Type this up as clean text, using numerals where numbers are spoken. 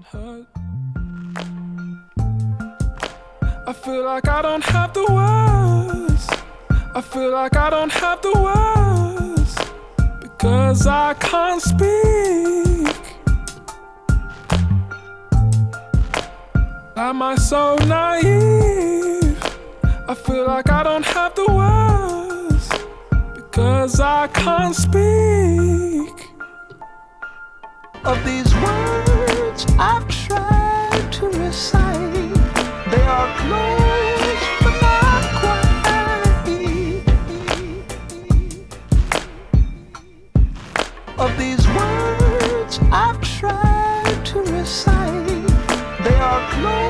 hurt. I feel like I don't have the words. I feel like I don't have the words because I can't speak. Am I so naive? I feel like I don't have the words because I can't speak. Of these words I've tried to recite, they are close but not quite. Of these words I've tried to recite, they are close